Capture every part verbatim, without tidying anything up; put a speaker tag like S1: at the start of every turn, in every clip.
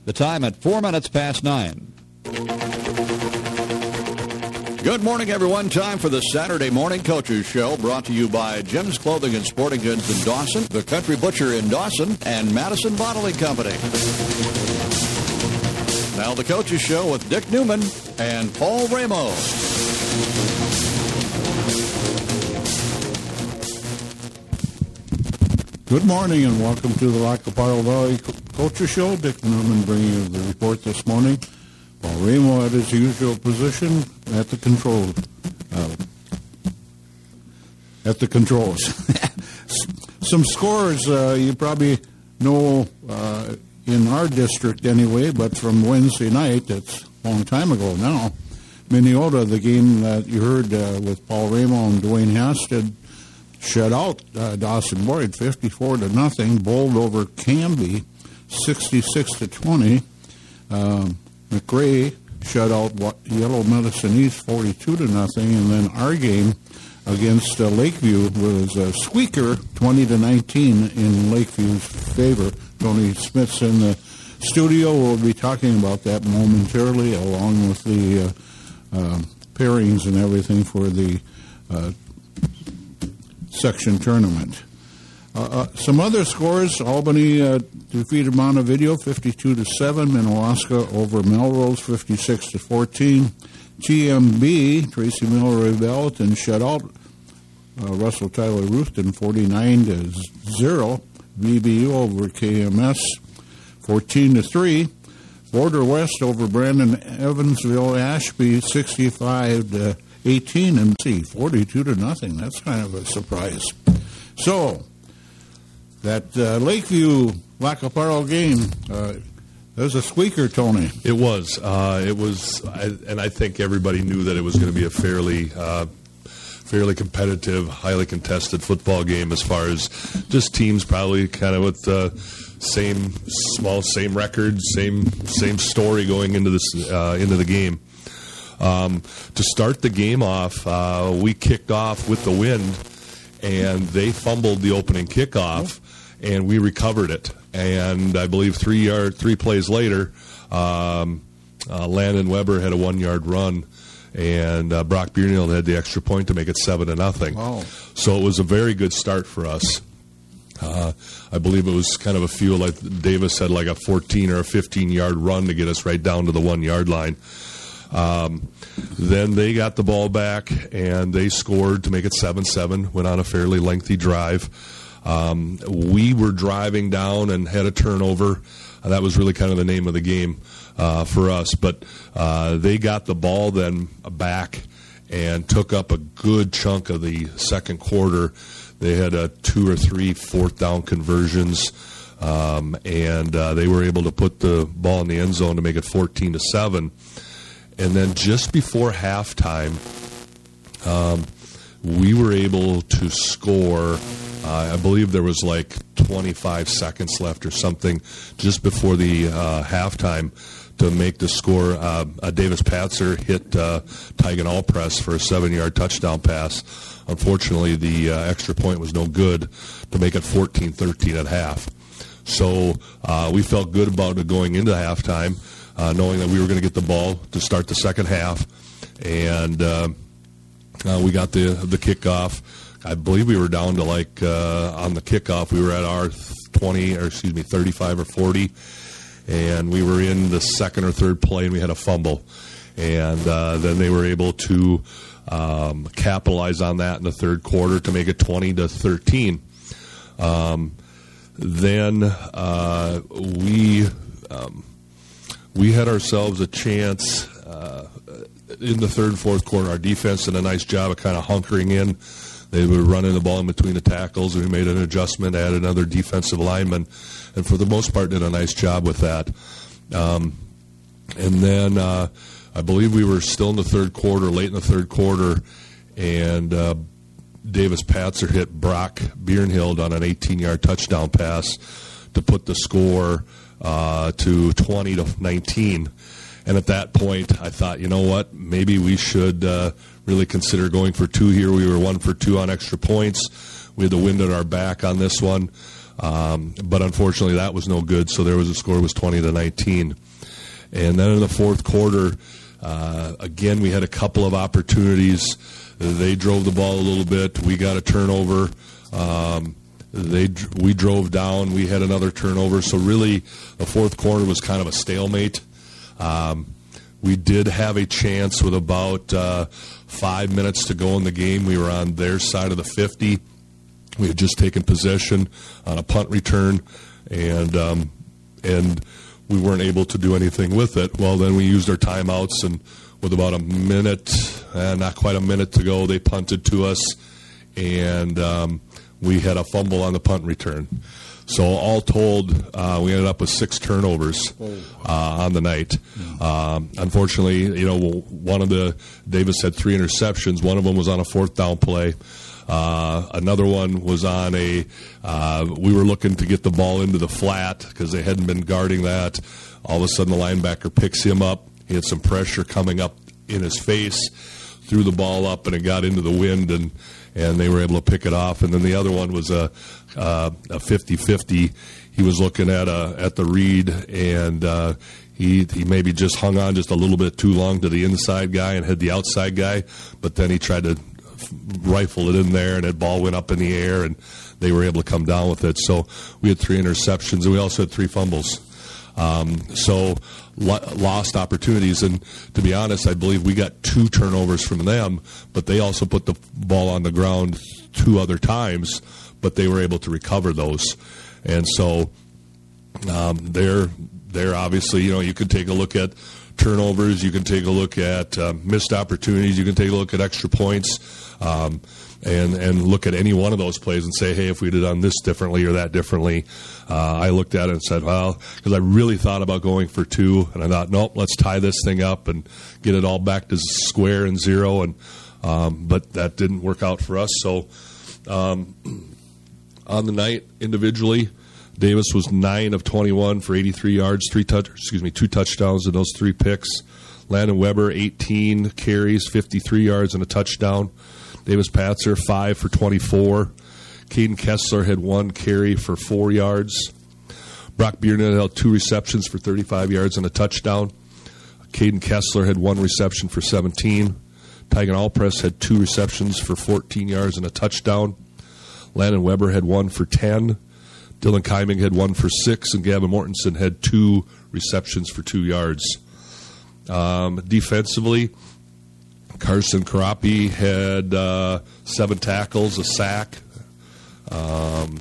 S1: The time at four minutes past nine. Good morning, everyone. Time for the Saturday Morning Coaches Show, brought to you by Jim's Clothing and Sporting Goods in Dawson, the Country Butcher in Dawson, and Madison Bottling Company. Now the Coaches Show with Dick Newman and Paul Ramo.
S2: Good morning and welcome to the Lackaparle Valley Coaches Show. Dick Newman bringing you the report this morning. Paul Ramo at his usual position at the control, uh, at the controls. Some scores uh, you probably know uh, in our district anyway, but from Wednesday night, it's a long time ago now. Minneota, the game that you heard uh, with Paul Ramo and Dwayne Hasted, shut out uh, Dawson Boyd fifty-four to nothing. Bowled over Canby sixty-six to twenty. Um, McRae shut out Yellow Medicine East forty-two to nothing, and then our game against uh, Lakeview was a squeaker twenty to nineteen in Lakeview's favor. Tony Smith's in the studio. We'll be talking about that momentarily, along with the uh, uh, pairings and everything for the uh, section tournament. Uh, uh, some other scores: Albany uh, defeated Montevideo fifty-two to seven. Minnewaska over Melrose fifty-six to fourteen. T M B Tracy Miller Belton shut out uh, Russell Tyler Ruthven forty-nine to zero. V B U over K M S fourteen to three. Border West over Brandon Evansville Ashby sixty-five to eighteen, and C forty-two to nothing. That's kind of a surprise. So that uh, Lakeview Lackaparle game, uh, that was a squeaker, Tony.
S3: It was. Uh, it was, I, and I think everybody knew that it was going to be a fairly, uh, fairly competitive, highly contested football game. As far as just teams, probably kind of with the same small, same records, same same story going into this uh, into the game. Um, to start the game off, uh, we kicked off with the wind, and they fumbled the opening kickoff, and we recovered it. And I believe three yard, three plays later, um, uh, Landon Weber had a one-yard run, and uh, Brock Bierniel had the extra point to make it seven to nothing.
S2: Wow.
S3: So it was a very good start for us. Uh, I believe it was kind of a few, like Davis had like a fourteen or a fifteen-yard run to get us right down to the one-yard line. Um, then they got the ball back, and they scored to make it seven seven, went on a fairly lengthy drive. Um, we were driving down and had a turnover. Uh, that was really kind of the name of the game uh, for us. But uh, they got the ball then back and took up a good chunk of the second quarter. They had a two or three fourth down conversions, um, and uh, they were able to put the ball in the end zone to make it fourteen to seven. And then just before halftime, um, we were able to score. Uh, I believe there was like twenty-five seconds left or something just before the uh, halftime to make the score. Uh, uh, Davis Patzer hit uh, Tygan Allpress for a seven-yard touchdown pass. Unfortunately, the uh, extra point was no good to make it fourteen thirteen at half. So uh, we felt good about it going into halftime. Uh, knowing that we were going to get the ball to start the second half, and uh, uh, we got the the kickoff. I believe we were down to like uh, on the kickoff, we were at our twenty or excuse me thirty-five or forty, and we were in the second or third play, and we had a fumble, and uh, then they were able to um, capitalize on that in the third quarter to make it twenty to thirteen. Um, then uh, we. Um, We had ourselves a chance uh, in the third and fourth quarter. Our defense did a nice job of kind of hunkering in. They were running the ball in between the tackles. We made an adjustment, added another defensive lineman, and for the most part did a nice job with that. Um, and then uh, I believe we were still in the third quarter, late in the third quarter, and uh, Davis Patzer hit Brock Bierniel on an eighteen-yard touchdown pass to put the score Uh, to twenty to nineteen, and at that point I thought, you know what, maybe we should uh, really consider going for two here. We were one for two on extra points. We had the wind at our back on this one. Um, but unfortunately, that was no good. So there was a score was twenty to nineteen. And then in the fourth quarter, uh, again we had a couple of opportunities. They drove the ball a little bit. We got a turnover. Um, they we drove down. We had another turnover. So really, the fourth quarter was kind of a stalemate. Um, we did have a chance with about uh, five minutes to go in the game. We were on their side of the fifty. We had just taken possession on a punt return, and um, and we weren't able to do anything with it. Well, then we used our timeouts, and with about a minute, uh, not quite a minute to go, they punted to us, and um, we had a fumble on the punt return. So all told, uh, we ended up with six turnovers uh, on the night. Um, unfortunately, you know, one of the Davis had three interceptions. One of them was on a fourth down play. Uh, another one was on a, uh, we were looking to get the ball into the flat because they hadn't been guarding that. All of a sudden the linebacker picks him up. He had some pressure coming up in his face, threw the ball up, and it got into the wind, and, and they were able to pick it off. And then the other one was a, uh, a fifty-fifty. He was looking at a, at the read, and uh, he he maybe just hung on just a little bit too long to the inside guy and had the outside guy, but then he tried to rifle it in there, and that ball went up in the air, and they were able to come down with it. So we had three interceptions, and we also had three fumbles. Um, so lo- lost opportunities, and to be honest, I believe we got two turnovers from them, but they also put the ball on the ground two other times, but they were able to recover those. And so um, they're they're obviously, you know, you could take a look at turnovers, you can take a look at uh, missed opportunities, you can take a look at extra points, um, and and look at any one of those plays and say, hey, if we'd have done this differently or that differently. Uh, I looked at it and said, well, because I really thought about going for two, and I thought, nope, let's tie this thing up and get it all back to square and zero, and um, but that didn't work out for us. So um, on the night, individually, Davis was nine of twenty-one for eighty-three yards, three touch, excuse me, two touchdowns and those three picks. Landon Weber, eighteen carries, fifty-three yards and a touchdown. Davis Patzer, five for twenty-four. Caden Kessler had one carry for four yards. Brock Biernet held two receptions for thirty-five yards and a touchdown. Caden Kessler had one reception for seventeen. Tygan Allpress had two receptions for fourteen yards and a touchdown. Landon Weber had one for ten. Dylan Kyming had one for six, and Gavin Mortensen had two receptions for two yards. Um, defensively, Carson Karapi had uh, seven tackles, a sack. Um,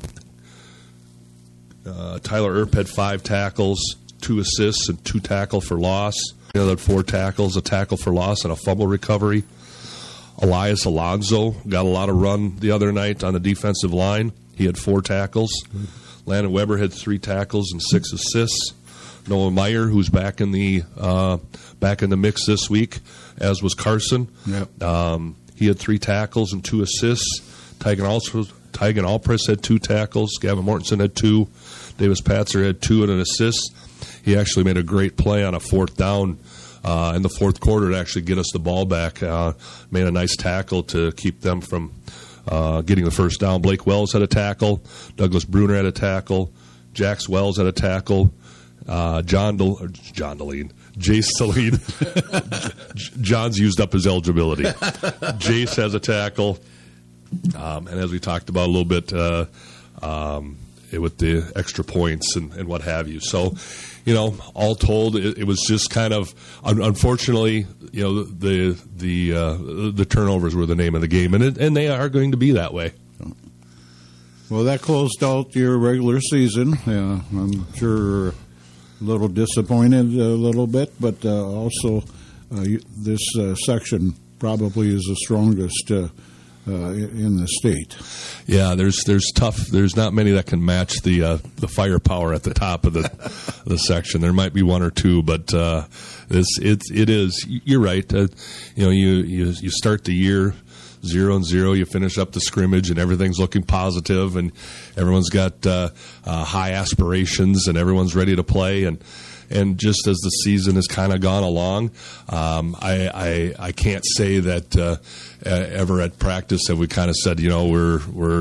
S3: uh, Tyler Earp had five tackles, two assists, and two tackle for loss. He had four tackles, a tackle for loss, and a fumble recovery. Elias Alonso got a lot of run the other night on the defensive line. He had four tackles. Mm-hmm. Landon Weber had three tackles and six assists. Noah Meyer, who's back in the uh, back in the mix this week, as was Carson.
S2: Yep.
S3: Um, he had three tackles and two assists. Tygan also Tygan Allpress had two tackles. Gavin Mortensen had two. Davis Patzer had two and an assist. He actually made a great play on a fourth down uh, in the fourth quarter to actually get us the ball back. Uh, made a nice tackle to keep them from uh, getting the first down. Blake Wells had a tackle. Douglas Bruner had a tackle. Jax Wells had a tackle. Uh, John Del- John Deline. Jace Celine. John's used up his eligibility. Jace has a tackle. Um, and as we talked about a little bit uh, um, it, with the extra points and, and what have you. So, you know, all told, it, it was just kind of, un- unfortunately, you know, the the uh, the turnovers were the name of the game, and it, and they are going to be that way.
S2: Well, that closed out your regular season. Yeah, I'm sure a little disappointed a little bit, but uh, also uh, this uh, section probably is the strongest uh, uh, in the state.
S3: Yeah, there's there's tough. There's not many that can match the uh, the firepower at the top of the the section. There might be one or two, but uh, it's it it is. You're right. Uh, you know, you, you you start the year zero and zero. You finish up the scrimmage, and everything's looking positive, and everyone's got uh, uh, high aspirations, and everyone's ready to play. And and just as the season has kind of gone along, um, I, I I can't say that uh, ever at practice have we kind of said, you know, we're we're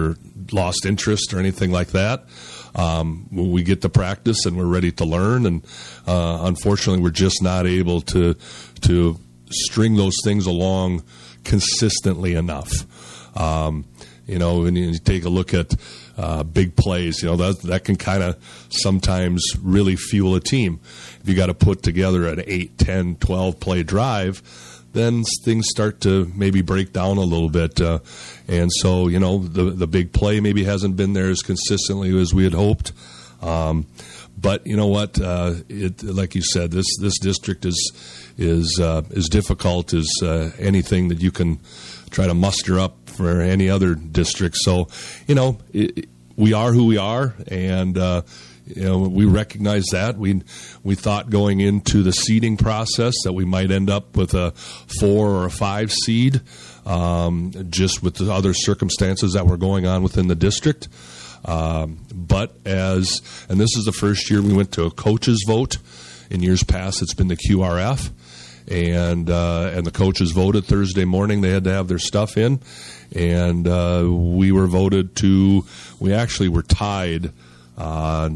S3: lost interest or anything like that. Um, we get to practice and we're ready to learn, and uh, unfortunately, we're just not able to to string those things along consistently enough. Um, you know, when you take a look at uh, big plays, you know, that that can kind of sometimes really fuel a team. If you got to put together an eight, ten, twelve play drive, then things start to maybe break down a little bit. Uh, and so, you know, the the big play maybe hasn't been there as consistently as we had hoped. Um, but you know what? Uh, it, like you said, this this district is is uh, as difficult as uh, anything that you can try to muster up for any other district. So, you know, it, we are who we are, and uh, you know, we recognize that. We we thought going into the seeding process that we might end up with a four or a five seed, um, just with the other circumstances that were going on within the district. Um, but as, and this is the first year we went to a coach's vote. In years past, it's been the Q R F, and uh, and the coaches voted Thursday morning. They had to have their stuff in, and uh, we were voted to. We actually were tied uh,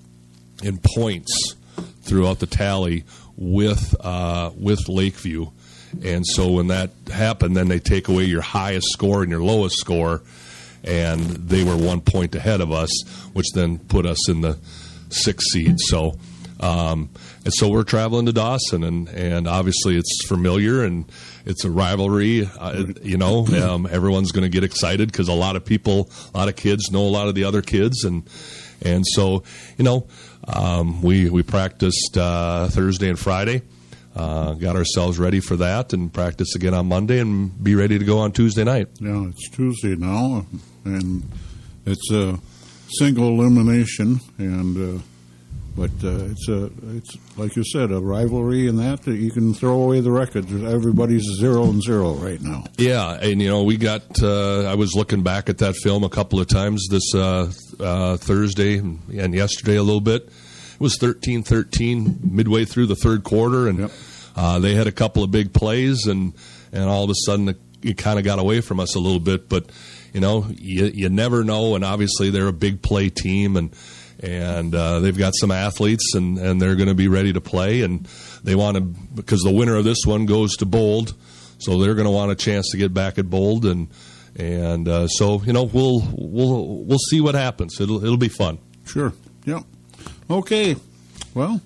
S3: in points throughout the tally with uh, with Lakeview, and so when that happened, then they take away your highest score and your lowest score, and they were one point ahead of us, which then put us in the sixth seed. So. Um, and so we're traveling to Dawson, and, and obviously it's familiar and it's a rivalry. Uh, you know, um, everyone's going to get excited because a lot of people, a lot of kids know a lot of the other kids, and and so you know, um, we we practiced uh, Thursday and Friday, uh, got ourselves ready for that, and practice again on Monday, and be ready to go on Tuesday night.
S2: Yeah, it's Tuesday now, and it's a single elimination, and. Uh, But uh, it's a it's like you said, a rivalry in that you can throw away the records. Everybody's zero and zero right now.
S3: Yeah, and you know we got. Uh, I was looking back at that film a couple of times this uh, uh, Thursday and yesterday a little bit. It was thirteen thirteen midway through the third quarter, and
S2: yep.
S3: uh, they had a couple of big plays, and and all of a sudden it, it kind of got away from us a little bit. But you know you you never know, and obviously they're a big play team, and. And uh, they've got some athletes, and, and they're going to be ready to play. And they want to, because the winner of this one goes to Bold, so they're going to want a chance to get back at Bold. And and uh, so you know we'll we'll we'll see what happens. It'll it'll be fun.
S2: Sure. Yep. Okay. Well,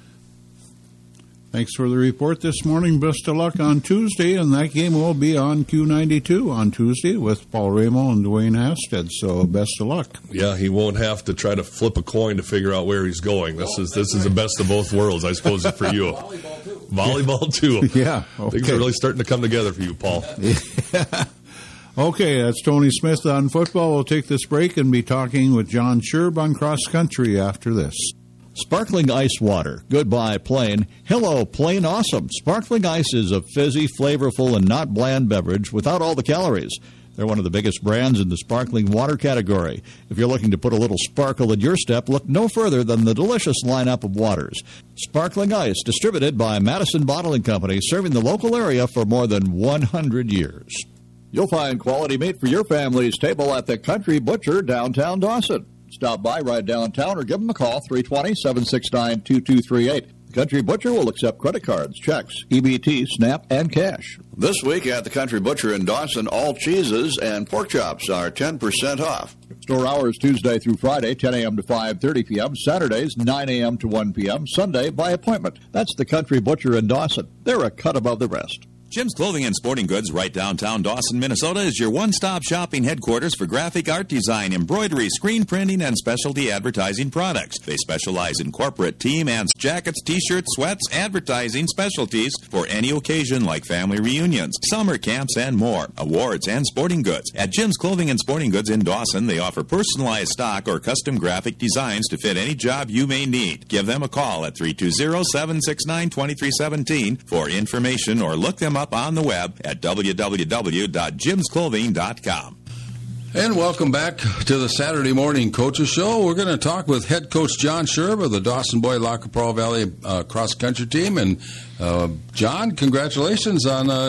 S2: thanks for the report this morning. Best of luck on Tuesday, and that game will be on Q ninety-two on Tuesday with Paul Ramo and Dwayne Hasted. So best of luck.
S3: Yeah, he won't have to try to flip a coin to figure out where he's going. This is this is the best of both worlds, I suppose, for you.
S4: Volleyball too.
S3: Volleyball too.
S2: Yeah. Okay.
S3: Things are really starting to come together for you, Paul.
S2: Yeah. Okay, that's Tony Smith on football. We'll take this break and be talking with John Scherb on cross country after this.
S1: Sparkling ice water. Goodbye, plain. Hello, plain awesome. Sparkling ice is a fizzy, flavorful, and not bland beverage without all the calories. They're one of the biggest brands in the sparkling water category. If you're looking to put a little sparkle in your step, look no further than the delicious lineup of waters. Sparkling Ice, distributed by Madison Bottling Company, serving the local area for more than one hundred years. You'll find quality meat for your family's table at the Country Butcher, downtown Dawson. Stop by right downtown or give them a call, three two zero, seven six nine, two two three eight. The Country Butcher will accept credit cards, checks, E B T, SNAP, and cash. This week at the Country Butcher in Dawson, all cheeses and pork chops are ten percent off. Store hours Tuesday through Friday, ten a.m. to five thirty p.m., Saturdays, nine a.m. to one p.m., Sunday by appointment. That's the Country Butcher in Dawson. They're a cut above the rest.
S5: Jim's Clothing and Sporting Goods, right downtown Dawson, Minnesota, is your one-stop shopping headquarters for graphic art design, embroidery, screen printing, and specialty advertising products. They specialize in corporate, team, and jackets, t-shirts, sweats, advertising specialties for any occasion like family reunions, summer camps, and more. Awards and sporting goods. At Jim's Clothing and Sporting Goods in Dawson, they offer personalized stock or custom graphic designs to fit any job you may need. Give them a call at three two zero, seven six nine, two three one seven for information, or look them up on the web at w w w dot jims clothing dot com.
S4: And welcome back to the Saturday Morning Coaches Show. We're going to talk with head coach John Scherb of the Dawson Boyd Lac Qui Parle Valley uh, cross country team. And uh, John, congratulations on a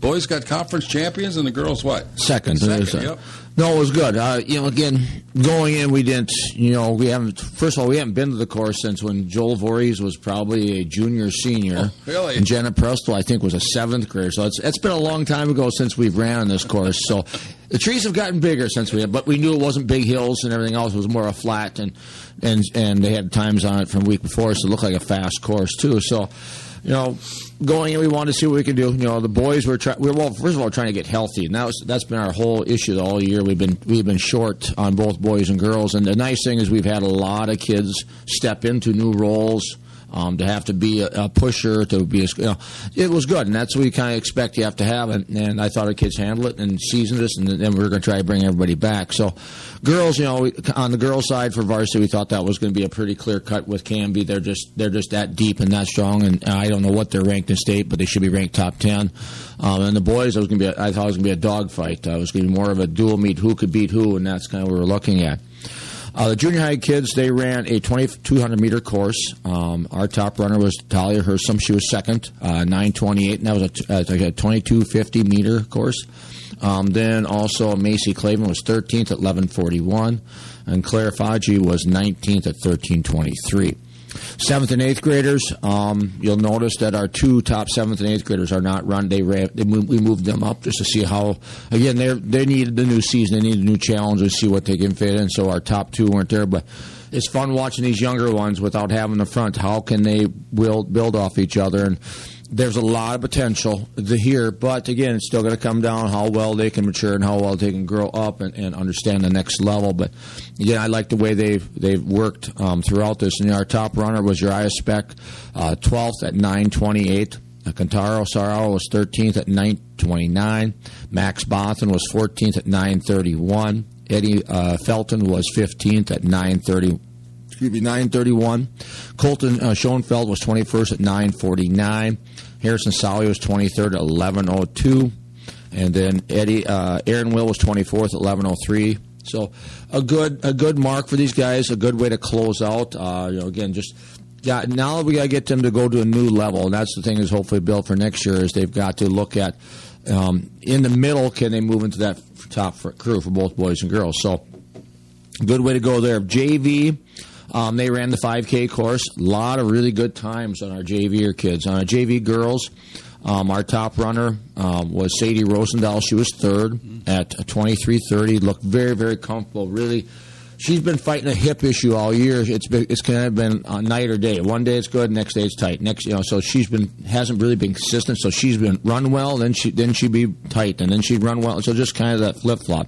S4: boys got conference champions and the girls what?
S6: Second.
S4: Second, yep.
S6: No, it was good. Uh, you know, again, going in, we didn't, you know, we haven't, first of all, we haven't been to the course since when Joel Voorhees was probably a junior, senior.
S4: Oh, really?
S6: And Jenna Presto, I think, was a seventh grader. So it's, it's been a long time ago since we've ran on this course. So the trees have gotten bigger since we had, but we knew it wasn't big hills and everything else. It was more a flat, and, and, and they had times on it from the week before, so it looked like a fast course, too. So, you know, going in, we wanted to see what we could do. You know, the boys were trying. We were, well, first of all, trying to get healthy, and that was that's been our whole issue all year. We've been we've been short on both boys and girls, and the nice thing is we've had a lot of kids step into new roles. Um, to have to be a, a pusher, to be, a, you know, it was good, and that's what you kind of expect you have to have. And, and I thought our kids handled it and seasoned us, and then we were going to try to bring everybody back. So, girls, you know, we, on the girls' side for varsity, we thought that was going to be a pretty clear cut with Canby. They're just they're just that deep and that strong, and I don't know what they're ranked in state, but they should be ranked top ten. Um, and the boys, it was going to be, a, I thought it was going to be a dogfight. Uh, it was going to be more of a dual meet, who could beat who, and that's kind of what we were looking at. Uh, the junior high kids, they ran a twenty-two hundred meter course. Um, our top runner was Talia Hersom. She was second, uh, nine twenty-eight, and that was a, t- uh, like a twenty-two fifty meter course. Um, then also Macy Clavin was thirteenth at eleven forty-one, and Claire Faggi was nineteenth at thirteen twenty-three. Seventh and eighth graders, um, you'll notice that our two top seventh and eighth graders are not run. They, ran, they moved, we moved them up just to see how. Again, they they needed the new season. They needed a new challenge to see what they can fit in. So our top two weren't there, but it's fun watching these younger ones without having the front. How can they build build off each other? And there's a lot of potential to here, but again, it's still going to come down how well they can mature and how well they can grow up and, and understand the next level. But again, I like the way they've they've worked um, throughout this. And our top runner was Uriah Speck, uh, twelfth at nine twenty-eight. Uh, Kantaro Sarao was thirteenth at nine twenty-nine. Max Bothan was fourteenth at nine thirty-one. Eddie uh, Felton was fifteenth at nine thirty. Excuse me, nine thirty-one. Colton uh, Schoenfeld was twenty-first at nine forty-nine. Harrison Sally was twenty-third at eleven oh two. And then Eddie uh, Aaron Will was twenty-fourth at eleven oh three. So a good a good mark for these guys, a good way to close out. Uh, you know, again, just yeah. Now we got to get them to go to a new level, and that's the thing is hopefully built for next year. Is they've got to look at um, in the middle. Can they move into that top crew for both boys and girls? So good way to go there. J V. Um, they ran the five K course. A lot of really good times on our J V kids. On our J V girls, um, our top runner um, was Sadie Rosendahl. She was third at twenty-three thirty. Looked very, very comfortable. Really, she's been fighting a hip issue all year. It's been, it's kind of been uh, night or day. One day it's good, next day it's tight. Next, you know, so she's been hasn't really been consistent. So she's been run well, then she then she'd be tight, and then she'd run well. So just kind of that flip flop.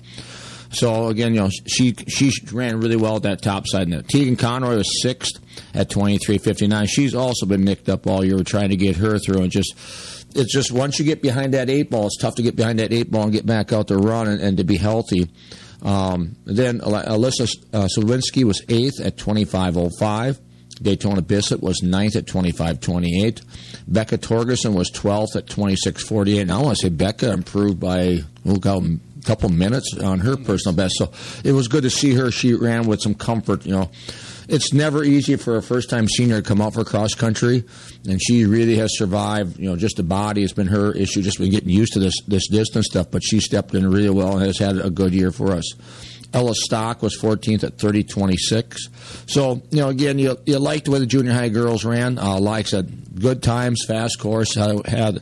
S6: So, again, you know, she she ran really well at that top side. Now, Tegan Conroy was sixth at twenty-three fifty-nine. She's also been nicked up all year. We're trying to get her through. And just it's just once you get behind that eight ball, it's tough to get behind that eight ball and get back out to run and, and to be healthy. Um, then Alyssa uh, Sudwinski was eighth at twenty-five oh five. Daytona Bissett was ninth at twenty-five twenty-eight. Becca Torgerson was twelfth at twenty-six forty-eight. And I want to say Becca improved by, oh, God, couple minutes on her personal best. So it was good to see her. She ran with some comfort. You know, it's never easy for a first-time senior to come out for cross country, and she really has survived. You know, just the body has been her issue, just been getting used to this this distance stuff. But she stepped in really well and has had a good year for us. Ella Stock was fourteenth at thirty twenty-six. So, you know, again, you you liked the way the junior high girls ran. Uh, like I said, good times, fast course. I had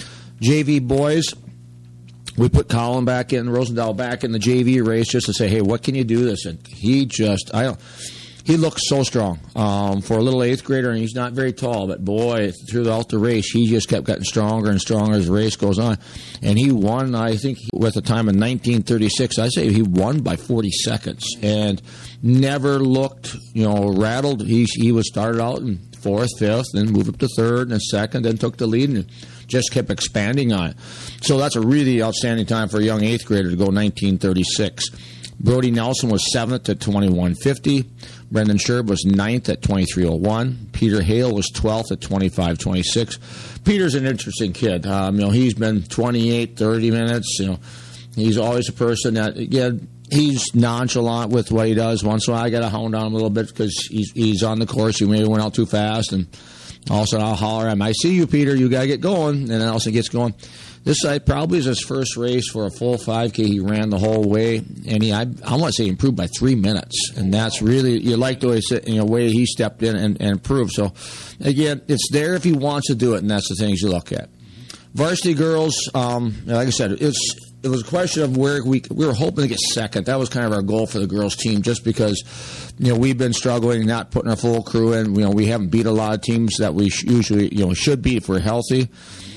S6: J V boys. We put Colin back in, Rosendahl back in the J V race just to say, hey, what can you do this? And he just, I don't, he looked so strong um, for a little eighth grader, and he's not very tall, but boy, throughout the race, he just kept getting stronger and stronger as the race goes on. And he won, I think, with a time of nineteen thirty-six. I say he won by forty seconds and never looked, you know, rattled. He he was started out in fourth, fifth, then moved up to third and second, then took the lead and just kept expanding on it. So that's a really outstanding time for a young eighth grader to go nineteen thirty-six. Brody Nelson was seventh at twenty-one fifty. Brendan Sherb was ninth at twenty-three oh one. Peter Hale was twelfth at twenty-five twenty-six. Peter's an interesting kid. Um, you know, he's been twenty-eight, thirty minutes. You know, he's always a person that, again, he's nonchalant with what he does. Once in a while, I got to hound on him a little bit because he's, he's on the course. He maybe went out too fast, and All of a sudden, I'll holler at him, I see you, Peter, you got to get going. And then all of a sudden, he gets going. This side probably is his first race for a full five K. He ran the whole way, and he, I, I want to say, improved by three minutes. And that's really, you like the way, you know, way he stepped in and, and improved. So, again, it's there if he wants to do it, and that's the things you look at. Varsity girls, um, like I said, it's it was a question of where we we were hoping to get second. That was kind of our goal for the girls team, just because, you know, we've been struggling, not putting our full crew in. You know, we haven't beat a lot of teams that we sh- usually, you know, should beat if we're healthy.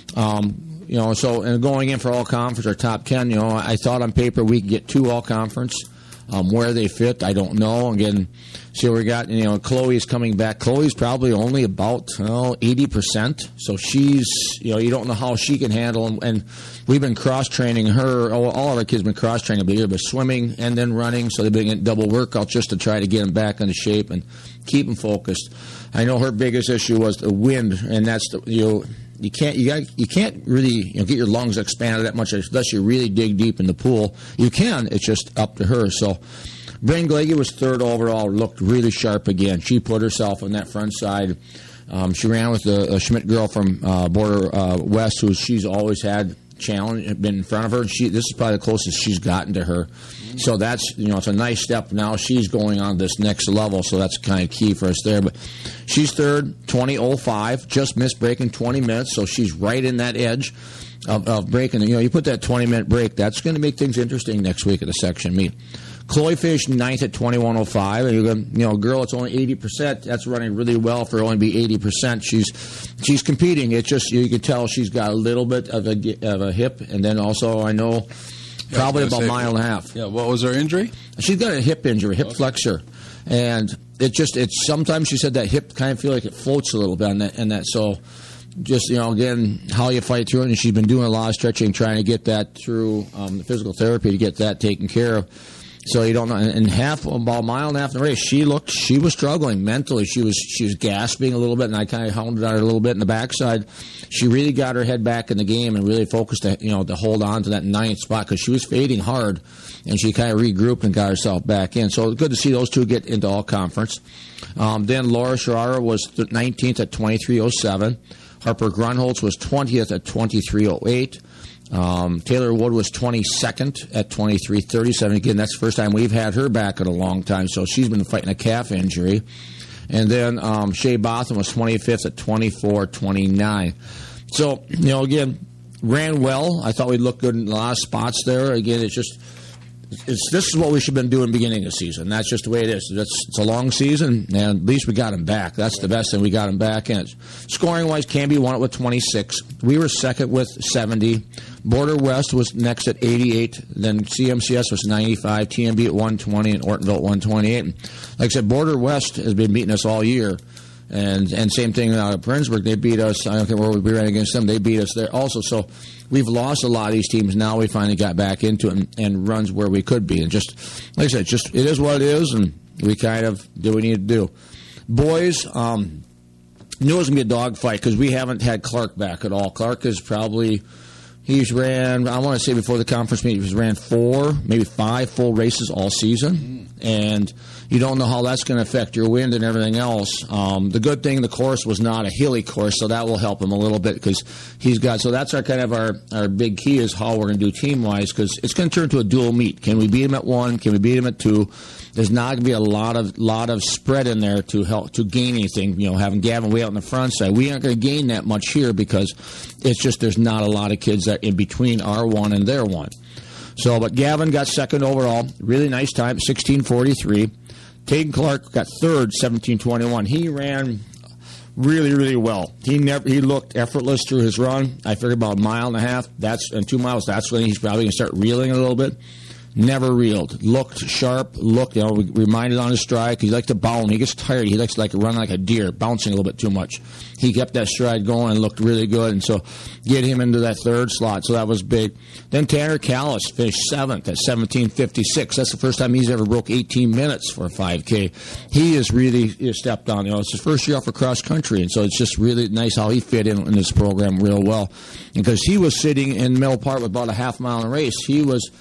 S6: Um, You know, so and going in for all conference or top ten, you know, I thought on paper we could get two all conference. Um, where they fit, I don't know. Again, see what we got. You know, Chloe's coming back. Chloe's probably only about well, eighty percent. So she's, you know, you don't know how she can handle them. And we've been cross training her. All of our kids have been cross training, but either been swimming and then running. So they've been getting double workouts just to try to get them back into shape and keep them focused. I know her biggest issue was the wind, and that's the, you know. You can't you got you can't really you know, get your lungs expanded that much unless you really dig deep in the pool. You can. It's just up to her. So, Brain Glagey was third overall. Looked really sharp again. She put herself on that front side. Um, she ran with a, a Schmidt girl from uh, Border uh, West, who she's always had challenge been in front of her. And she this is probably the closest she's gotten to her. So that's, you know, it's a nice step. Now she's going on this next level, so that's kind of key for us there. But she's third, twenty oh five, just missed breaking twenty minutes, so she's right in that edge of, of breaking. You know, you put that twenty-minute break, that's going to make things interesting next week at the section meet. Chloe finished ninth at twenty-one oh five, and you're going, you know, a girl that's only eighty percent, that's running really well for only be eighty percent. She's she's competing. It's just, you can tell she's got a little bit of a, of a hip, and then also I know probably about a mile and a half.
S4: Yeah, what was her injury?
S6: She's got a hip injury, hip okay. flexor, and it just it's sometimes she said that hip kind of feel like it floats a little bit, and that, and that so just, you know, again, how you fight through it. And she's been doing a lot of stretching, trying to get that through um, the physical therapy to get that taken care of. So you don't know. And half about a mile and a half in the race, she looked, she was struggling mentally. She was she was gasping a little bit, and I kind of hounded on her a little bit in the backside. She really got her head back in the game and really focused, to, you know, to hold on to that ninth spot because she was fading hard, and she kind of regrouped and got herself back in. So good to see those two get into all conference. Um, then Laura Sharara was nineteenth at twenty-three oh seven. Harper Grunholz was twentieth at twenty-three oh eight. Um, Taylor Wood was twenty-second at twenty-three thirty-seven. Again, that's the first time we've had her back in a long time, so she's been fighting a calf injury. And then um, Shea Botham was twenty-fifth at twenty-four twenty-nine. So, you know, again, ran well. I thought we looked good in a lot of spots there. Again, it's just, it's this is what we should have been doing beginning of the season. That's just the way it is. It's, it's a long season, and at least we got him back. That's the best thing. We got him back. And scoring-wise, Canby won it with twenty-six. We were second with seventy. Border West was next at eighty-eight. Then C M C S was ninety-five. T M B at one twenty, and Ortonville at one twenty-eight. And like I said, Border West has been beating us all year. And and same thing out of Princeburg. They beat us. I don't care where we ran against them. They beat us there also. So we've lost a lot of these teams. Now we finally got back into it and, and runs where we could be. And just, like I said, just it is what it is, and we kind of do what we need to do. Boys, um, knew it was going to be a dogfight because we haven't had Clark back at all. Clark is probably, he's ran, I want to say before the conference meeting, he's ran four, maybe five full races all season. And you don't know how that's going to affect your wind and everything else. Um, the good thing, the course was not a hilly course, so that will help him a little bit because he's got. So that's our kind of our, our big key is how we're going to do team wise because it's going to turn into a dual meet. Can we beat him at one? Can we beat him at two? There's not going to be a lot of lot of spread in there to help to gain anything. You know, having Gavin way out on the front side, we aren't going to gain that much here because it's just there's not a lot of kids that in between our one and their one. So, but Gavin got second overall. Really nice time, sixteen forty-three. Caden Clark got third, seventeen twenty-one. He ran really, really well. He never he looked effortless through his run. I figured about a mile and a half. That's and two miles. That's when he's probably going to start reeling a little bit. Never reeled. Looked sharp. Looked, you know, reminded on his stride. He likes to bound. He gets tired. He likes to like run like a deer, bouncing a little bit too much. He kept that stride going and looked really good. And so get him into that third slot. So that was big. Then Tanner Callis finished seventh at seventeen fifty-six. That's the first time he's ever broke eighteen minutes for a five K. He has really he has stepped on. You know, it's his first year off for cross country, and so it's just really nice how he fit in in this program real well. Because he was sitting in the middle part with about a half mile in race. He was.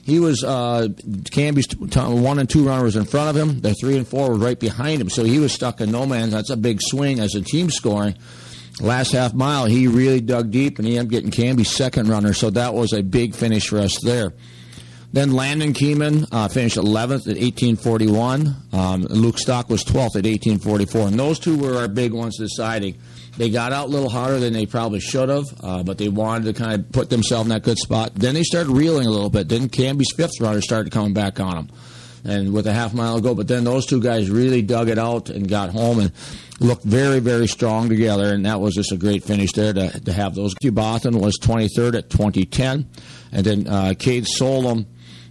S6: He was uh, Canby's t- t- one and two runner was in front of him. The three and four were right behind him. So he was stuck in no man's. That's a big swing as a team scoring. Last half mile, he really dug deep, and he ended up getting Canby's second runner. So that was a big finish for us there. Then Landon Keeman uh, finished eleventh at eighteen forty-one. Um, Luke Stock was twelfth at eighteen forty-four. And those two were our big ones deciding. They got out a little harder than they probably should have, uh, but they wanted to kind of put themselves in that good spot. Then they started reeling a little bit. Then Canby's fifth runner started coming back on them, and with a half mile to go. But then those two guys really dug it out and got home and looked very, very strong together, and that was just a great finish there to, to have those. Bothan was twenty-third at twenty ten, and then uh, Cade Solom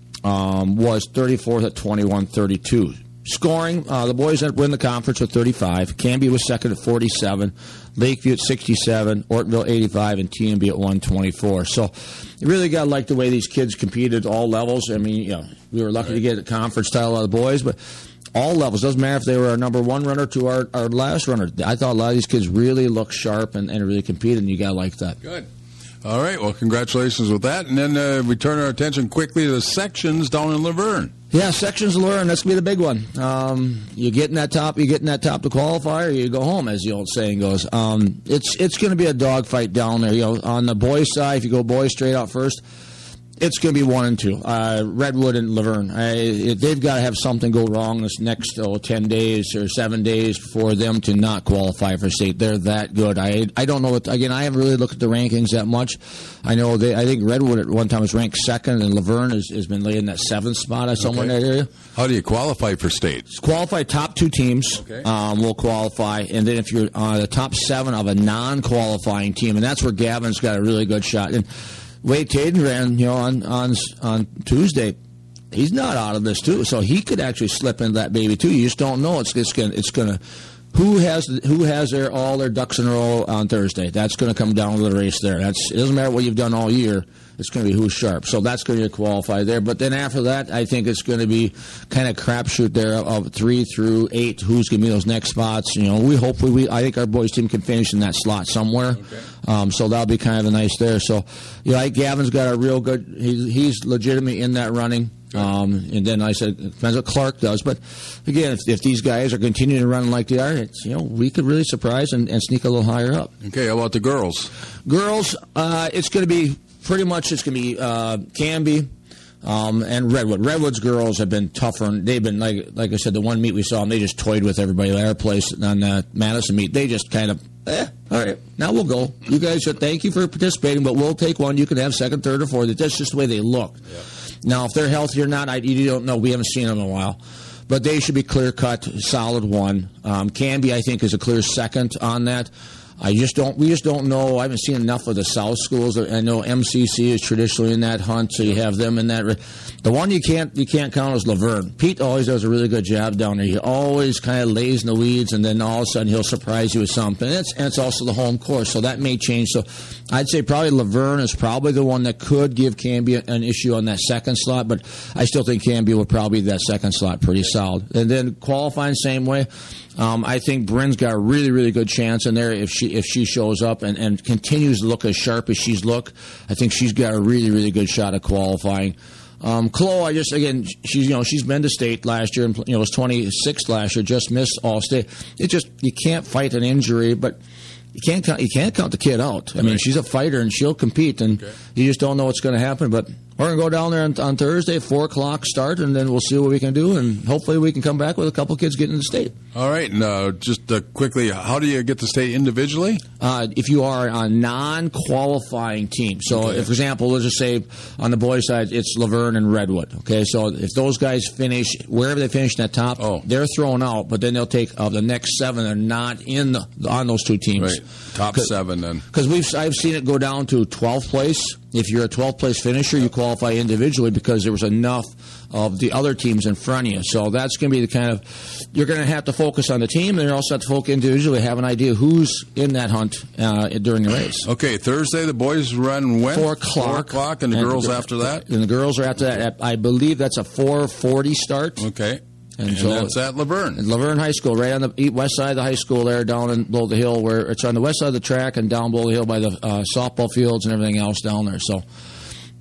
S6: um, was thirty-fourth at twenty-one thirty-two. Scoring, uh, the boys win the conference with thirty-five. Canby was second at forty-seven. Lakeview at sixty-seven. Ortonville eighty-five. And T M B at one twenty-four. So you really got to like the way these kids competed at all levels. I mean, you know, we were lucky to get a conference title out of the boys, but all levels. Doesn't matter if they were our number one runner to our, our last runner. I thought a lot of these kids really looked sharp and, and really competed, and you got to like that.
S4: Good. All right. Well, congratulations with that. And then uh, we turn our attention quickly to the sections down in Laverne.
S6: Yeah, sections Laverne. That's gonna be the big one. Um, you get in that top, you get in that top to qualify, or you go home, as the old saying goes. Um, it's it's going to be a dogfight down there. You know, on the boys' side, if you go boys straight out first, it's going to be one and two. Uh, Redwood and Laverne. I, it, they've got to have something go wrong this next oh, ten days or seven days for them to not qualify for state. They're that good. I I don't know what. Again, I haven't really looked at the rankings that much. I know they. I think Redwood at one time was ranked second, and Laverne has, has been laying that seventh spot or somewhere
S4: Okay.
S6: in that area.
S4: How do you qualify for state?
S6: Qualify top two teams
S4: Okay.
S6: um, will qualify, and then if you're uh, the top seven of a non-qualifying team, and that's where Gavin's got a really good shot. And Wade Taden ran, you know, on on on Tuesday. He's not out of this too, so he could actually slip into that baby too. You just don't know. It's it's gonna it's gonna who has who has their all their ducks in a row on Thursday. That's going to come down to the race there. That's it doesn't matter what you've done all year. It's going to be who's sharp. So that's going to qualify there. But then after that, I think it's going to be kind of crapshoot there of three through eight. Who's going to be those next spots? You know, we hopefully we I think our boys team can finish in that slot somewhere.
S4: Okay.
S6: Um, so that'll be kind of a nice there. So, you know, like Gavin's got a real good. He's he's legitimate in that running. Um, and then I said, it depends what Clark does. But again, if, if these guys are continuing to run like they are, it's, you know, we could really surprise and, and sneak a little higher up.
S4: Okay, how about the girls?
S6: Girls, uh, it's going to be pretty much it's going to be uh, Canby um, and Redwood. Redwood's girls have been tougher. And they've been like like I said, the one meet we saw them, they just toyed with everybody at our place on the Madison meet. They just kind of. Eh, all right, now we'll go. You guys, should, thank you for participating, but we'll take one. You can have second, third, or fourth. That's just the way they look. Yeah. Now, if they're healthy or not, I, you don't know. We haven't seen them in a while. But they should be clear-cut, solid one. Um, Canby, I think, is a clear second on that. I just don't. We just don't know. I haven't seen enough of the South schools. I know M C C is traditionally in that hunt, so you have them in that. The one you can't you can't count is Laverne. Pete always does a really good job down there. He always kind of lays in the weeds, and then all of a sudden he'll surprise you with something. And it's, and it's also the home course, so that may change. So I'd say probably Laverne is probably the one that could give Canby an issue on that second slot, but I still think Canby will probably be that second slot pretty solid. And then qualifying same way. Um, I think Bryn's got a really, really good chance in there if she if she shows up and, and continues to look as sharp as she's looked. I think she's got a really, really good shot at qualifying. Um, Chloe, I just again, she's you know she's been to state last year and you know was twenty-sixth last year, just missed all state. It just you can't fight an injury, but you can't count you can't count the kid out. I mean, she's a fighter and she'll compete, and okay. You just don't know what's going to happen, but. We're going to go down there on, on Thursday, four o'clock start, and then we'll see what we can do, and hopefully we can come back with a couple kids getting to the state.
S4: All right, and uh, just uh, quickly, how do you get to state individually?
S6: Uh, if you are a non-qualifying team. So, okay. if, for example, let's just say on the boys' side, it's Laverne and Redwood. Okay, so if those guys finish, wherever they finish in that top, oh. they're thrown out, but then they'll take uh, the next seven are not in the, on those two teams.
S4: Right, top seven then.
S6: Because we've I've seen it go down to twelfth place. If you're a twelfth place finisher, you qualify individually because there was enough of the other teams in front of you. So that's going to be the kind of you're going to have to focus on the team, and you also have to focus individually, have an idea who's in that hunt uh, during the race.
S4: Okay, Thursday the boys run when
S6: four o'clock,
S4: four o'clock, and the and girls
S6: the,
S4: after that.
S6: And the girls are after that. I believe that's a four forty start.
S4: Okay.
S6: And,
S4: and
S6: so
S4: that's at Laverne.
S6: Laverne High School, right on the west side of the high school there, down in below the hill, where it's on the west side of the track and down below the hill by the uh, softball fields and everything else down there. So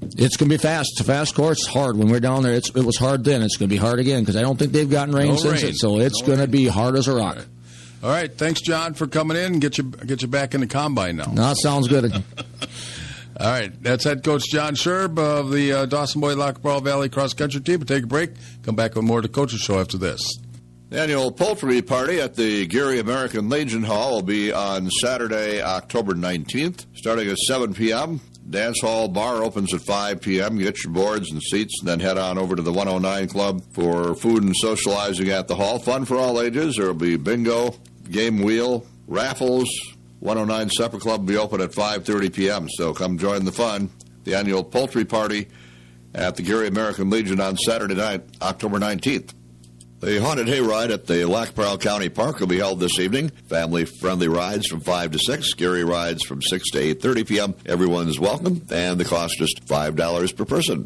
S6: It's going to be fast. It's a fast course. It's hard. When we're down there, it's, it was hard then. It's going to be hard again because I don't think they've gotten rain
S4: No
S6: since
S4: rain.
S6: it. So it's
S4: No
S6: going to
S4: rain.
S6: be hard as a rock.
S4: All right. All right. Thanks, John, for coming in. Get you get you back in the combine now.
S6: No, that sounds good.
S4: All right. That's head coach John Sherb of the uh, Dawson Boyd Lackapaul Valley Cross Country Team. We'll take a break. Come back with more of the Coach's Show after this.
S7: The annual poultry party at the Gary American Legion Hall will be on Saturday, October nineteenth, starting at seven p.m. Dance hall bar opens at five p.m. Get your boards and seats, and then head on over to the one oh nine Club for food and socializing at the hall. Fun for all ages. There will be bingo, game wheel, raffles. one oh nine Supper Club will be open at five thirty p.m., so come join the fun. The annual poultry party at the Gary American Legion on Saturday night, October nineteenth. The Haunted Hayride at the Lackapaul County Park will be held this evening. Family-friendly rides from five to six, scary rides from six to eight thirty p.m. Everyone is welcome, and the cost is five dollars per person.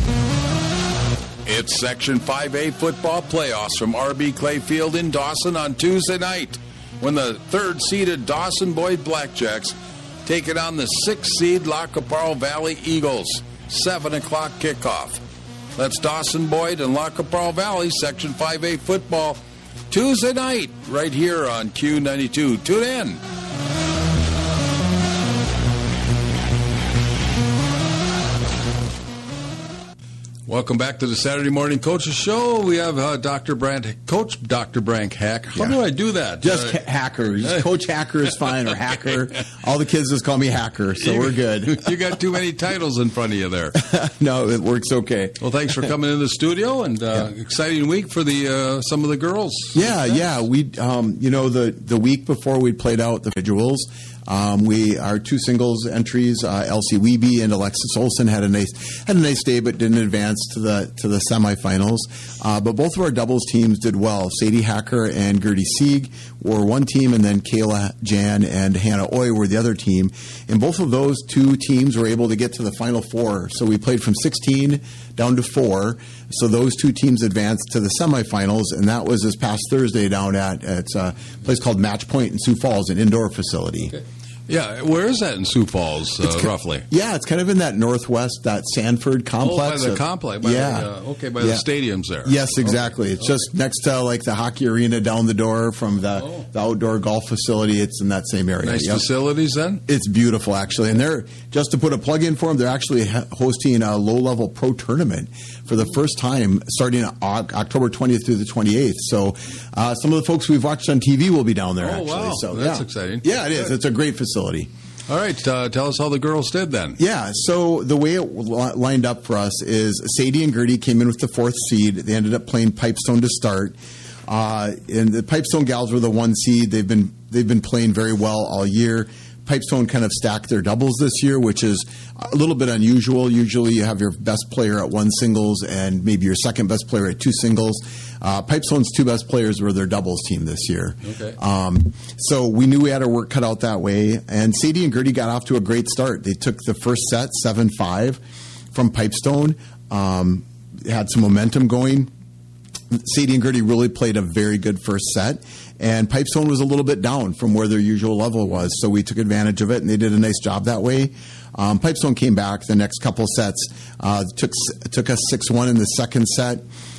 S4: It's Section five A football playoffs from R B Clay Field in Dawson on Tuesday night when the third-seeded Dawson Boyd Blackjacks take it on the sixth-seed Lackapaul Valley Eagles. seven o'clock kickoff. That's Dawson Boyd and Lackapaul Valley Section five A football Tuesday night right here on Q ninety-two. Tune in. Welcome back to the Saturday Morning Coaches Show. We have uh, Doctor Brandt, Coach Doctor Brandt Hack. How
S8: Yeah.
S4: do I do that?
S8: Just
S4: Uh,
S8: ha- hacker. Just Coach Hacker is fine, or hacker. All the kids just call me Hacker, so we're good.
S4: You got too many titles in front of you there.
S8: No, it works okay.
S4: Well, thanks for coming in the studio, and uh, exciting week for the uh, some of the girls.
S8: Yeah, yeah. We, um, you know, the the week before we played out the individuals, um, we our two singles entries, uh, Elsie Wiebe and Alexis Olsen had a nice had a nice day, but didn't advance to the to the semifinals. Uh, but both of our doubles teams did well. Sadie Hacker and Gertie Sieg were one team, and then Kayla Jan and Hannah Oy were the other team. And both of those two teams were able to get to the final four. So we played from sixteen down to four. So those two teams advanced to the semifinals, and that was this past Thursday down at, at a place called Match Point in Sioux Falls, an indoor facility.
S4: Okay. Yeah, where is that in Sioux Falls, uh,
S8: ki-
S4: roughly?
S8: Yeah, it's kind of in that northwest, that Sanford complex.
S4: Oh, by the
S8: of-
S4: complex. By
S8: yeah.
S4: The, uh, okay, by
S8: Yeah.
S4: the stadiums there.
S8: Yes, exactly.
S4: Okay.
S8: It's just next to like the hockey arena down the door from the,
S4: Oh.
S8: the outdoor golf facility. It's in that same area.
S4: Nice
S8: Yep.
S4: facilities then?
S8: It's beautiful, actually. And they're, just to put a plug in for them, they're actually ha- hosting a low-level pro tournament for the first time starting o- October twentieth through the twenty-eighth. So uh, some of the folks we've watched on T V will be down there,
S4: Oh,
S8: actually.
S4: wow.
S8: So,
S4: That's
S8: yeah.
S4: exciting.
S8: Yeah, it is.
S4: Good.
S8: It's a great facility.
S4: All right, uh, tell us how the girls did then.
S8: Yeah, so the way it li- lined up for us is Sadie and Gertie came in with the fourth seed. They ended up playing Pipestone to start. Uh, and the Pipestone gals were the one seed. They've been they've been playing very well all year. Pipestone kind of stacked their doubles this year, which is a little bit unusual. Usually you have your best player at one singles and maybe your second best player at two singles. Uh, Pipestone's two best players were their doubles team this year.
S4: Okay.
S8: Um, so we knew we had our work cut out that way. And Sadie and Gertie got off to a great start. They took the first set, seven five, from Pipestone, um, had some momentum going. Sadie and Gertie really played a very good first set, and Pipestone was a little bit down from where their usual level was, so we took advantage of it, and they did a nice job that way. Um, Pipestone came back the next couple sets, uh, took took us six one in the second set.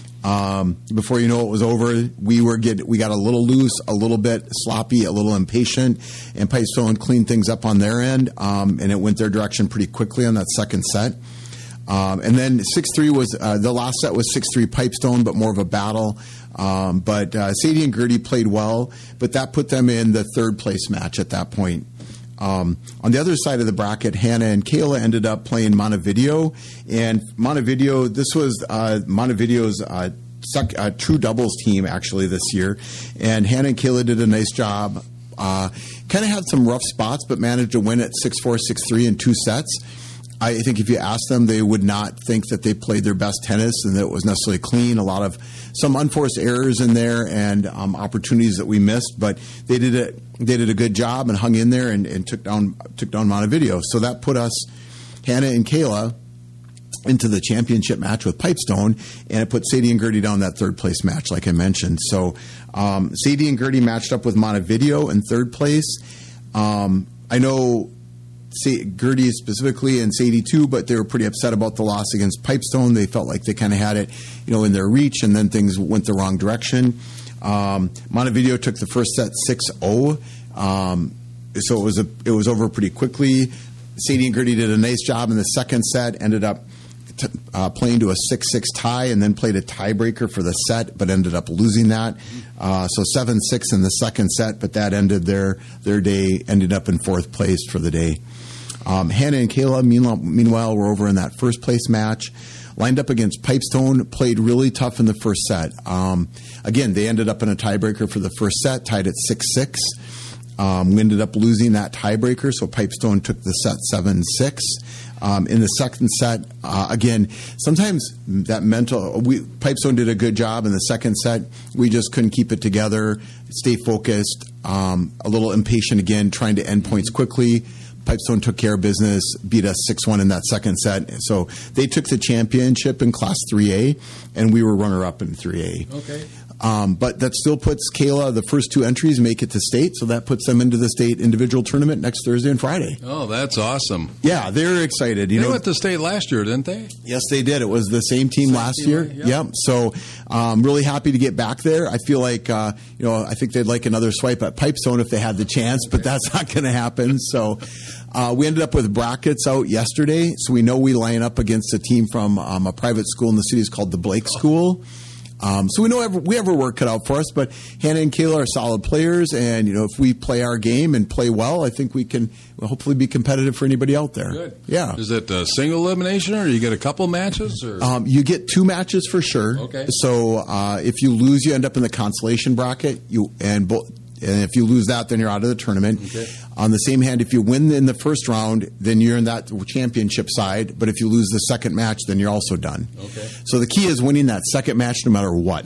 S8: Um, before you know it was over, we were get we got a little loose, a little bit sloppy, a little impatient, and Pipestone cleaned things up on their end, um, and it went their direction pretty quickly on that second set. Um, and then six three was uh, the last set was six three Pipestone, but more of a battle. Um, but uh, Sadie and Gertie played well, but that put them in the third place match at that point. Um, on the other side of the bracket, Hannah and Kayla ended up playing Montevideo, and Montevideo. This was uh, Montevideo's uh, sec- uh, true doubles team actually this year, and Hannah and Kayla did a nice job. Uh, kind of had some rough spots, but managed to win at six four, six three in two sets. I think if you asked them, they would not think that they played their best tennis and that it was necessarily clean. A lot of some unforced errors in there and um, opportunities that we missed, but they did a they did a good job and hung in there and, and took down took down Montevideo. So that put us, Hannah and Kayla, into the championship match with Pipestone, and it put Sadie and Gertie down that third place match, like I mentioned. So um, Sadie and Gertie matched up with Montevideo in third place. Um, I know Say, Gertie specifically and Sadie too, but they were pretty upset about the loss against Pipestone. They felt like they kind of had it, you know, in their reach, and then things went the wrong direction. Um, Montevideo took the first set six oh, um, so it was a, it was over pretty quickly. Sadie and Gertie did a nice job in the second set, ended up t- uh, playing to a six six tie, and then played a tiebreaker for the set, but ended up losing that. Uh, so seven six in the second set, but that ended their their day, ended up in fourth place for the day. Um, Hannah and Kayla, meanwhile, meanwhile, were over in that first place match. Lined up against Pipestone, played really tough in the first set. Um, again, they ended up in a tiebreaker for the first set, tied at six six. Um, we ended up losing that tiebreaker, so Pipestone took the set seven six. Um, in the second set, uh, again, sometimes that mental, we, Pipestone did a good job in the second set. We just couldn't keep it together, stay focused, um, a little impatient again, trying to end points quickly. Pipestone took care of business, beat us six one in that second set. So they took the championship in Class three A, and we were runner-up in three A.
S4: Okay.
S8: Um, but that still puts Kayla, the first two entries, make it to state, so that puts them into the state individual tournament next Thursday and Friday.
S4: Oh, that's awesome.
S8: Yeah, they're excited. You
S4: they
S8: know,
S4: went to state last year, didn't they?
S8: Yes, they did. It was the same team
S4: Same
S8: last
S4: team,
S8: year.
S4: right? Yep.
S8: Yep. So um, really happy to get back there. I feel like, uh, you know, I think they'd like another swipe at Pipestone if they had the chance, but that's not going to happen. So uh, we ended up with brackets out yesterday, so we know we line up against a team from um, a private school in the city. It's called the Blake School. Um, so we know every, we have our work cut out for us, but Hannah and Kayla are solid players, and you know if we play our game and play well, I think we can hopefully be competitive for anybody out there.
S4: Good.
S8: Yeah.
S4: Is it a single elimination, or you get a couple matches? Or?
S8: Um, you get two matches for sure.
S4: Okay.
S8: So uh, if you lose, you end up in the consolation bracket. You and both. And if you lose that, then you're out of the tournament.
S4: Okay.
S8: On the same hand, if you win in the first round, then you're in that championship side. But if you lose the second match, then you're also done.
S4: Okay.
S8: So the key is winning that second match no matter what.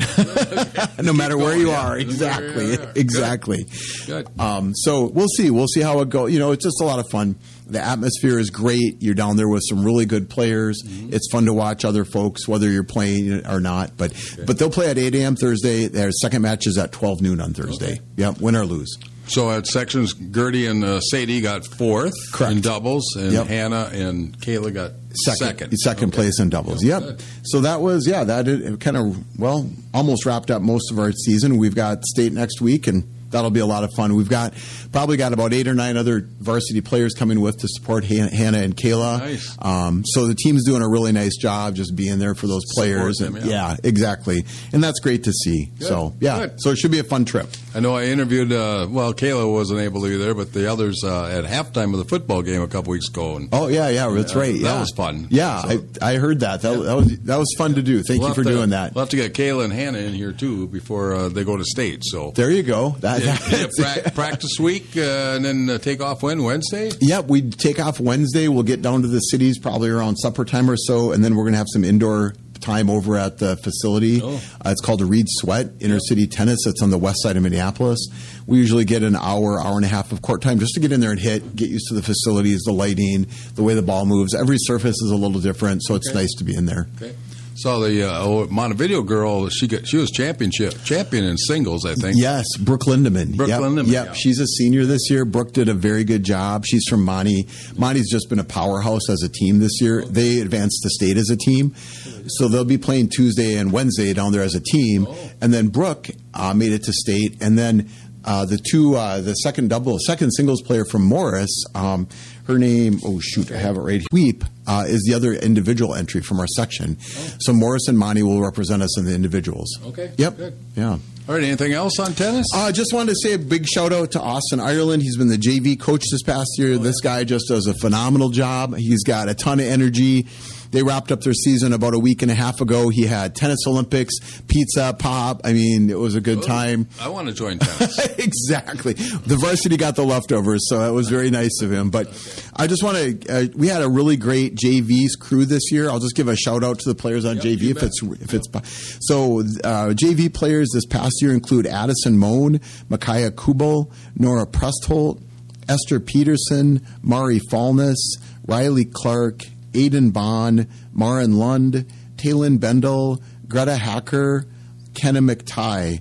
S8: no matter where
S4: going,
S8: you
S4: yeah.
S8: are. Exactly.
S4: You are.
S8: Exactly.
S4: Good.
S8: Um, so we'll see. We'll see how it goes. You know, it's just a lot of fun. The atmosphere is great. You're down there with some really good players. Mm-hmm. It's fun to watch other folks, whether you're playing or not. But okay. but they'll play at eight a.m. Thursday. Their second match is at twelve noon on Thursday. Okay. Yep, win or lose.
S4: So at sections, Gertie and uh, Sadie got fourth
S8: Correct.
S4: in doubles, and
S8: yep.
S4: Hannah and Kayla got
S8: second.
S4: Second,
S8: second
S4: okay.
S8: place in doubles. Yep.
S4: Good.
S8: So that was, yeah, that it kind of, well, almost wrapped up most of our season. We've got state next week, and that'll be a lot of fun. We've got probably got about eight or nine other varsity players coming with to support Han- Hannah and Kayla.
S4: Nice.
S8: Um, so the team's doing a really nice job just being there for those players.
S4: Support
S8: and,
S4: them, yeah.
S8: yeah, exactly. And that's great to see.
S4: Good.
S8: So, yeah.
S4: Good.
S8: So it should be a fun trip.
S4: I know I interviewed, uh, well, Kayla wasn't able to be there, but the others uh, at halftime of the football game a couple weeks ago. And,
S8: Oh, yeah, yeah, that's
S4: uh,
S8: right.
S4: That
S8: yeah.
S4: was fun.
S8: Yeah,
S4: So-
S8: I, I heard that. That,
S4: Yeah.
S8: that was that was fun to do. Thank
S4: We'll
S8: you for
S4: have to-
S8: doing that.
S4: We'll have to get Kayla and Hannah in here, too, before uh, they go to state. So
S8: There you go. That,
S4: Yeah,
S8: that's-
S4: yeah, pra- practice week, uh, and then uh, take off when? Wednesday?
S8: Yep, we take off Wednesday. We'll get down to the cities probably around supper time or so, and then we're going to have some indoor time over at the facility.
S4: Oh.
S8: Uh, it's called the Reed Sweat Intercity Tennis. It's on the west side of Minneapolis. We usually get an hour, hour and a half of court time just to get in there and hit, get used to the facilities, the lighting, the way the ball moves. Every surface is a little different, so it's
S4: Okay.
S8: nice to be in there.
S4: Okay. Saw the uh, oh, Montevideo girl. She got she was championship champion in singles, I think.
S8: Yes, Brooke Lindemann.
S4: Brooke
S8: yep.
S4: Lindemann,
S8: Yep,
S4: yeah.
S8: she's a senior this year. Brooke did a very good job. She's from Monty. Monty's just been a powerhouse as a team this year. They advanced to state as a team. So they'll be playing Tuesday and Wednesday down there as a team.
S4: Oh.
S8: And then Brooke uh, made it to state. And then uh, the two, uh, the second double, second singles player from Morris, um, her name, oh shoot, I have it right here. Sweep uh, is the other individual entry from our section.
S4: Oh.
S8: So Morris and Monty will represent us in the individuals.
S4: Okay,
S8: Yep.
S4: good.
S8: Yeah.
S4: All right. Anything else on tennis?
S8: I uh, just wanted to say a big shout out to Austin Ireland. He's been the J V coach this past year.
S4: Oh,
S8: this guy just does a phenomenal job. He's got a ton of energy. They wrapped up their season about a week and a half ago. He had tennis Olympics, pizza, pop. I mean, it was a good
S4: Oh,
S8: time.
S4: I want to join tennis.
S8: Exactly. The varsity got the leftovers, so that was very nice of him. But I just want to, uh, we had a really great J V's crew this year. I'll just give a shout out to the players on
S4: Yep,
S8: J V
S4: you
S8: if
S4: bet.
S8: it's, if it's, so uh, J V players this past year include Addison Moan, Micaiah Kubel, Nora Prestholt, Esther Peterson, Mari Fallness, Riley Clark, Aiden Bond, Marin Lund, Taylin Bendel, Greta Hacker, Kenna McTighe.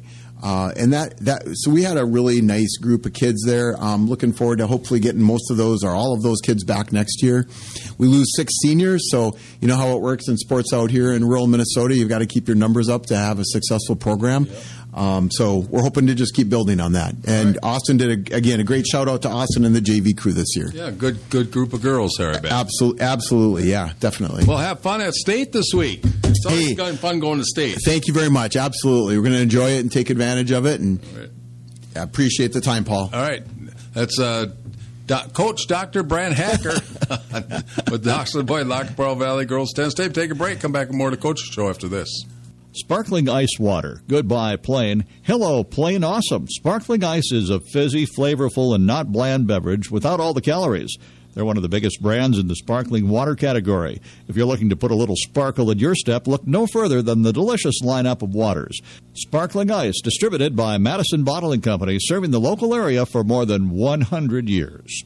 S8: Uh, and that, that so we had a really nice group of kids there. Um, looking forward to hopefully getting most of those or all of those kids back next year. We lose six seniors, so you know how it works in sports out here in rural Minnesota. You've got to keep your numbers up to have a successful program. Yep. Um, so we're hoping to just keep building on that. And right. Austin did, a, again, a great shout-out to Austin and the J V crew this year.
S4: Yeah, good good group of girls there, I bet.
S8: Absolutely, absolutely, yeah, definitely.
S4: Well, have fun at State this week. It's always hey, kind of fun going to State.
S8: Thank you very much. Absolutely. We're going to enjoy it and take advantage of it. And right. I appreciate the time, Paul.
S4: All right. That's uh, Do- Coach Doctor Brant Hacker with the Dawson Boyd Lac qui Parle Valley Girls Tennis Tape. Take a break. Come back with more of the Coach's Show after this.
S1: Sparkling ice water. Goodbye, plain. Hello, plain awesome. Sparkling ice is a fizzy, flavorful, and not bland beverage without all the calories. They're one of the biggest brands in the sparkling water category. If you're looking to put a little sparkle in your step, look no further than the delicious lineup of waters. Sparkling Ice, distributed by Madison Bottling Company, serving the local area for more than one hundred years.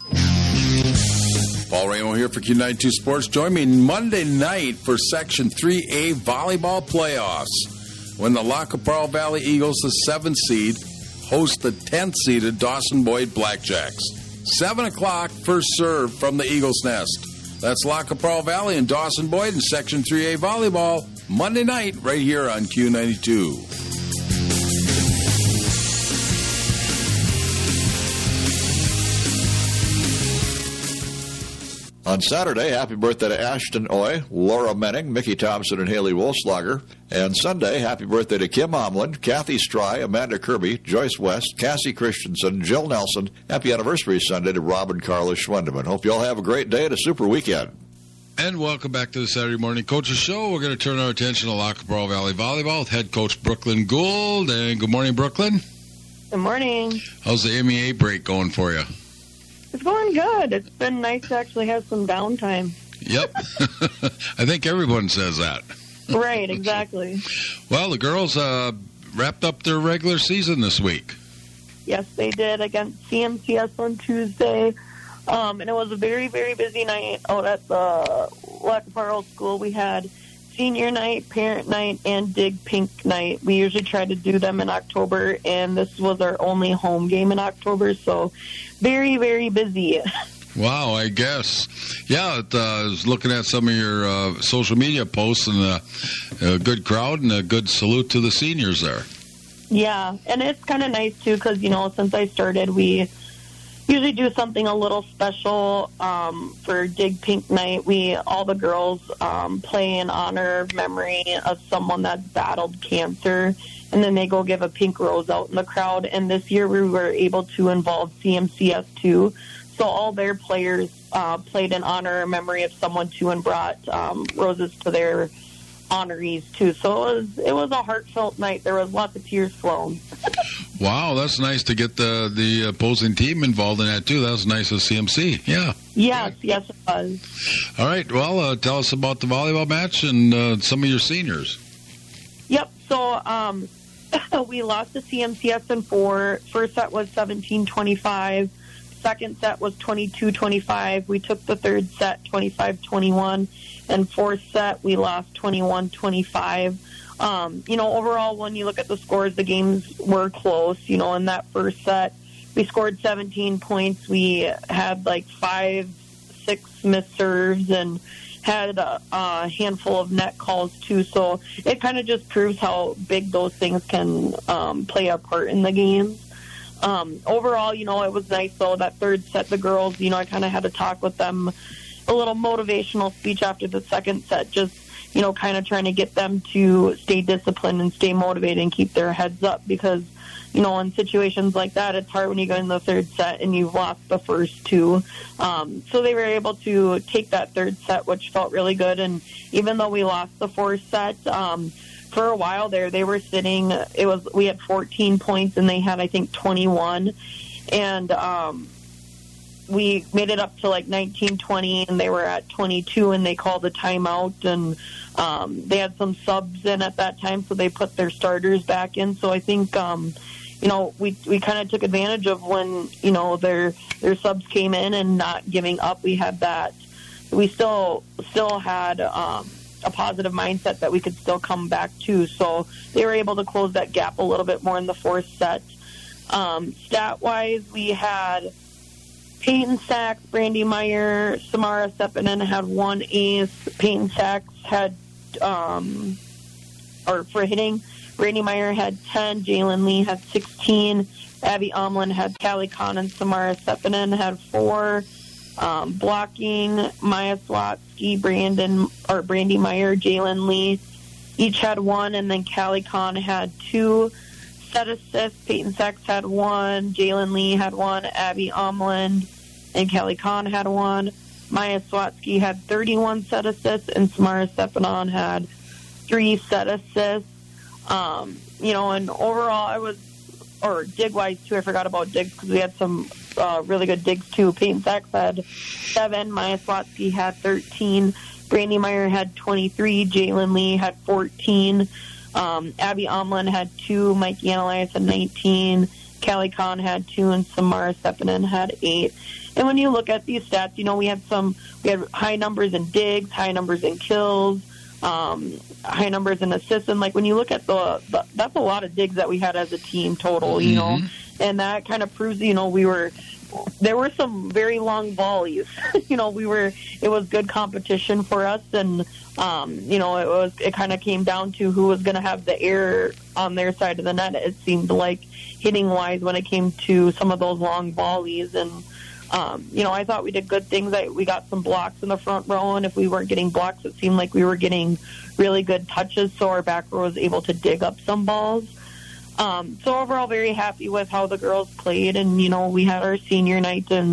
S4: Paul Ramo here for Q ninety-two Sports. Join me Monday night for Section three A volleyball playoffs when the Lac qui Parle Valley Eagles, the seventh seed, host the tenth seeded Dawson Boyd Blackjacks. seven o'clock, first serve from the Eagles' Nest. That's Lac qui Parle Valley and Dawson Boyd in Section three A volleyball Monday night right here on Q ninety-two.
S7: On Saturday, happy birthday to Ashton Oy, Laura Menning, Mickey Thompson, and Haley Wolfslager. And Sunday, happy birthday to Kim Omlin, Kathy Stry, Amanda Kirby, Joyce West, Cassie Christensen, Jill Nelson. Happy anniversary Sunday to Rob and Carla Schwendeman. Hope you all have a great day and a super weekend.
S4: And welcome back to the Saturday Morning Coaches Show. We're going to turn our attention to Lac qui Parle Valley Volleyball with head coach Brooklyn Gould. And good morning, Brooklyn.
S9: Good morning.
S4: How's the M E A break going for you?
S9: It's going good. It's been nice to actually have some downtime.
S4: Yep. I think everyone says that.
S9: Right, exactly.
S4: Well, the girls uh, wrapped up their regular season this week.
S9: Yes, they did against C M C S on Tuesday. Um, and it was a very, very busy night out at the Lac qui Parle School. We had senior night, parent night, and dig pink night. We usually try to do them in October, and this was our only home game in October, so very, very busy.
S4: Wow, I guess. Yeah, it, uh, I was looking at some of your uh, social media posts, and uh, a good crowd and a good salute to the seniors there.
S9: Yeah, and it's kind of nice, too, because, you know, since I started, we usually do something a little special um, for Dig Pink Night. We, all the girls, um, play in honor of memory of someone that battled cancer, and then they go give a pink rose out in the crowd. And this year we were able to involve C M C S too. So all their players uh, played in honor or memory of someone too and brought um, roses to their honorees too. So it was it was a heartfelt night. There was lots of tears flowing.
S4: Wow, that's nice to get the the opposing team involved in that too. That was nice of C M C. Yeah.
S9: Yes, yes, it was.
S4: All right. Well, uh, tell us about the volleyball match and uh, some of your seniors.
S9: Yep. So um, we lost to C M C S in four. First set was seventeen twenty-five. Second set was twenty-two twenty-five. We took the third set twenty-five twenty-one. And fourth set, we lost twenty-one twenty-five. Um, you know, overall, when you look at the scores, the games were close. You know, in that first set, we scored seventeen points. We had like five, six missed serves and had a, a handful of net calls, too. So it kind of just proves how big those things can um, play a part in the games. Um, overall, you know, it was nice, though, that third set, the girls, you know, I kind of had to talk with them, a little motivational speech after the second set, just, you know, kind of trying to get them to stay disciplined and stay motivated and keep their heads up because, you know, in situations like that, it's hard when you go in the third set and you've lost the first two. Um, so they were able to take that third set, which felt really good. And even though we lost the fourth set, um, for a while there, they were sitting, it was, we had fourteen points and they had, I think, twenty-one. And, um, we made it up to like nineteen twenty and they were at twenty-two and they called a timeout and um, they had some subs in at that time, so they put their starters back in. So I think, um, you know, we we kind of took advantage of when, you know, their their subs came in and not giving up. We had that. We still still had um, a positive mindset that we could still come back to. So they were able to close that gap a little bit more in the fourth set. Um, stat-wise, we had Peyton Sachs, Brandy Meyer, Samara Sepinen had one ace. Peyton Sachs had, um, or for hitting, Brandy Meyer had ten. Jalen Lee had sixteen. Abby Omlin had Callie Kahn, and Samara Sepinen had four. Um, blocking, Maya Slotsky, Brandon, or Brandy Meyer, Jalen Lee, each had one, and then Callie Kahn had two. Set assists, Peyton Sachs had one, Jalen Lee had one, Abby Omlin and Callie Kahn had one. Maya Slotsky had thirty-one set assists, and Samara Stepanon had three set assists. Um, you know, and overall, I was, or dig-wise, too, I forgot about digs because we had some uh, really good digs, too. Peyton Sachs had seven, Maya Slotsky had thirteen, Brandy Meyer had twenty-three, Jalen Lee had fourteen, um, Abby Omlin had two, Mikey Anelias had nineteen, Callie Kahn had two, and Samara Sepinen had eight. And when you look at these stats, you know, we had some, we had high numbers in digs, high numbers in kills, um, high numbers in assists. And, like, when you look at the, the, that's a lot of digs that we had as a team total, you mm-hmm. know. And that kind of proves, you know, we were, there were some very long volleys. you know, we were, it was good competition for us. And, um, you know, it was, it kind of came down to who was going to have the air on their side of the net, it seemed like, hitting-wise, when it came to some of those long volleys. And, Um, you know, I thought we did good things. I, we got some blocks in the front row, and if we weren't getting blocks, it seemed like we were getting really good touches, so our back row was able to dig up some balls. Um, so overall, very happy with how the girls played, and, you know, we had our senior night, and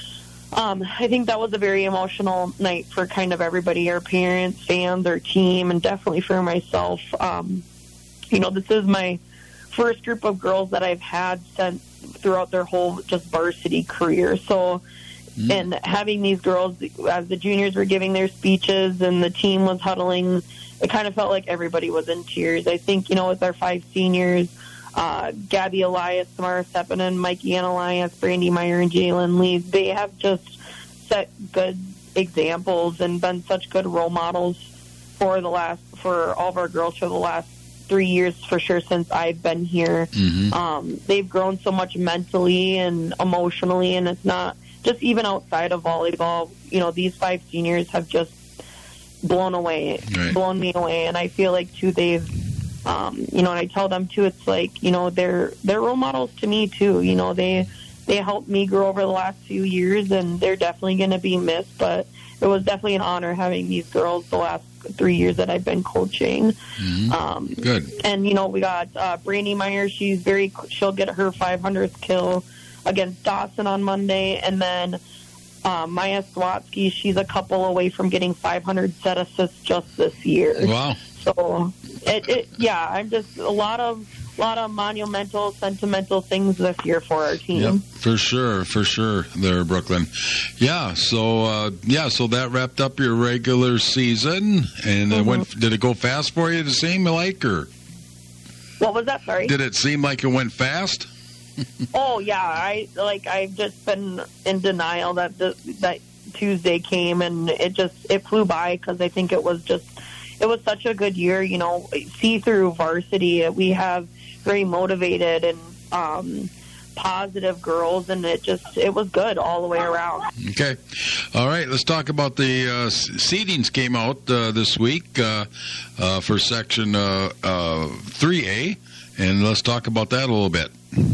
S9: um, I think that was a very emotional night for kind of everybody, our parents, fans, our team, and definitely for myself. Um, you know, this is my first group of girls that I've had since throughout their whole just varsity career. So, mm. and having these girls, as the juniors were giving their speeches and the team was huddling, it kind of felt like everybody was in tears. I think, you know, with our five seniors, uh, Gabby Elias, Samara Sepinen, Mikey Anelias, Brandy Meyer, and Jalen Lee, they have just set good examples and been such good role models for the last, for all of our girls for the last three years for sure since I've been here. Mm-hmm. Um, they've grown so much mentally and emotionally, and it's not just even outside of volleyball. You know, these five seniors have just blown away, right. blown me away, and I feel like too they've, um, you know, and I tell them too, it's like, you know, they're they're role models to me too. You know, they they helped me grow over the last few years, and they're definitely going to be missed. But it was definitely an honor having these girls the last three years that I've been coaching.
S10: Mm-hmm. Um, Good.
S9: And, you know, we got uh, Brandy Meyer. She's very, she'll get her five hundredth kill against Dawson on Monday. And then uh, Maya Slotsky, she's a couple away from getting five hundred set assists just this year.
S10: Wow.
S9: So, it, it yeah, I'm just a lot of, lot of monumental, sentimental things this year for our team.
S10: Yep, for sure, for sure there, Brooklyn. Yeah, so uh, yeah, so that wrapped up your regular season, and mm-hmm. it went, did it go fast for you to seem like, or?
S9: What was that, sorry?
S10: Did it seem like it went fast?
S9: oh, yeah, I, like, I've just been in denial that the, that Tuesday came, and it just, it flew by, because I think it was just, it was such a good year, you know, see through varsity, we have very motivated and um, positive girls, and it just it was good all the way around.
S10: Okay, all right. Let's talk about the uh, seedings came out uh, this week uh, uh, for section uh, uh, three A, and let's talk about that a little bit.